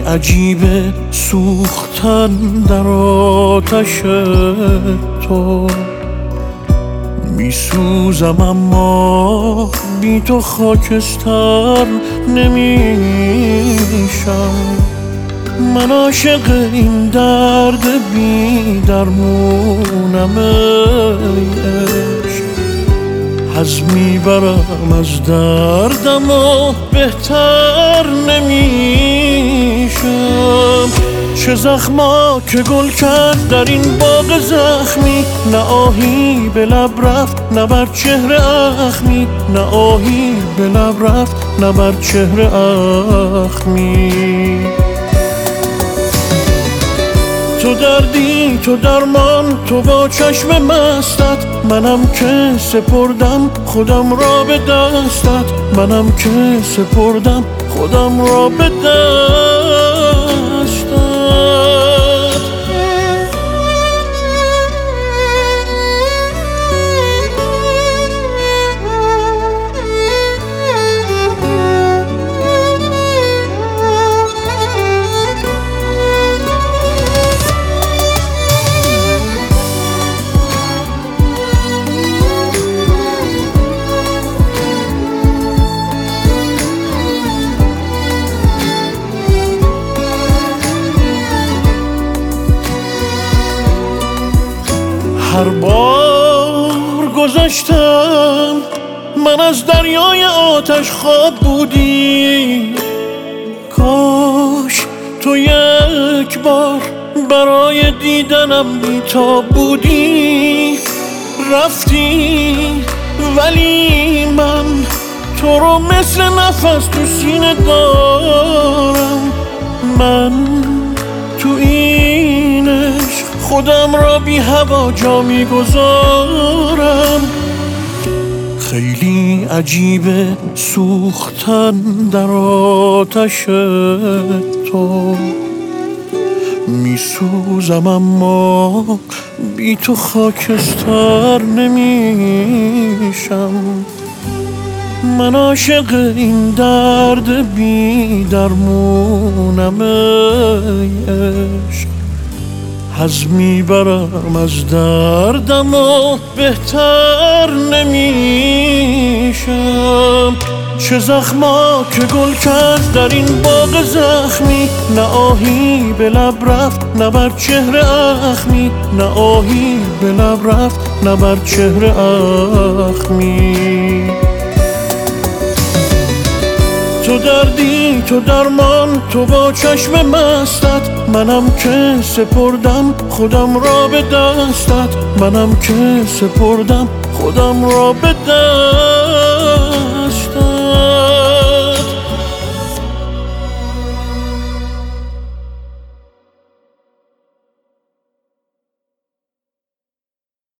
عجیبه سوختن در آتش تو، میسوزم اما بی تو خاکستر نمیشم. من عاشق این درد بی درمونم ای عشق، حظ میبرم از دردم و بهتر نمیشم. چه زخما که گل کرد در این باغ زخمی، نه آهی به لب رفت نه بر چهره اخمی، نه آهی به لب رفت نه بر چهره اخمی. تو دردی تو درمان تو با چشم مستت، منم که سپردم خودم را به دستت، منم که سپردم خودم را به دستت. هر بار گذشتم من از دریای آتش خواب بودی، کاش تو یک بار برای دیدنم بی‌تاب بودی. رفتی ولی من تو رو مثل نفس تو سینه دارم. من تو این عشق خودم را بی هوا جا میگذارم. خیلی عجیبه سوختن در آتش تو، میسوزم اما بی تو خاکستر نمیشم. من عاشق این درد بی درمونم ای عشق، حظ میبرم از دردم و بهتر نمیشم. چه زخما که گل کرد در این باغ زخمی، نه آهی به لب رفت نه بر چهره اخمی، نه آهی به لب رفت نه بر چهره اخمی. تو دردی تو درمان تو با چشم مستت، منم که سپردم خودم را به دستت، منم که سپردم خودم را به دستت.